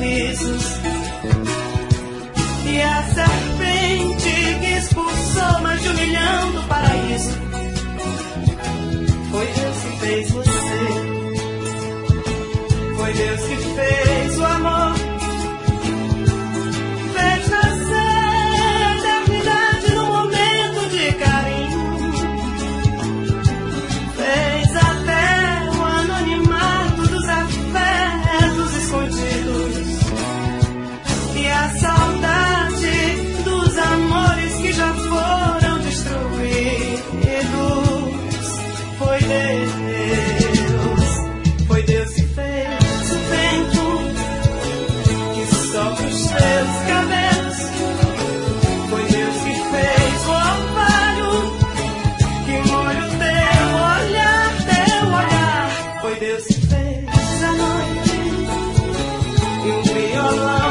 sorrisos. E a serpente que expulsou mais de 1 milhão do paraíso. Foi Deus que fez você. Foi Deus que fez o amor. Fez nascer a eternidade num momento de carinho. Fez até o anonimato dos afetos escondidos. E a saudade dos amores que já foram destruídos. Foi Deus que fez o vento que sopra os seus cabelos. Foi Deus que fez o orvalho que molha o teu olhar. Foi Deus que fez a noite e um violão